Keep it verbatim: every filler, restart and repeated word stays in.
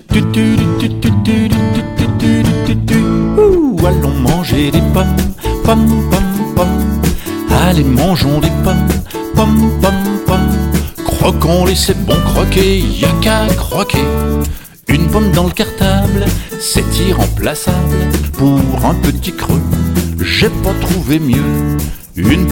Tu, tu, tu, tu, tu, tu, tu, tu, tu, tu. Ouh, allons manger des pommes, pommes, pommes, pommes. Allez, mangeons des pommes, pommes, pommes, pommes. Croquons-les, c'est bon croquer, y'a qu'à croquer. Une pomme dans le cartable, c'est irremplaçable. Pour un petit creux, j'ai pas trouvé mieux. Une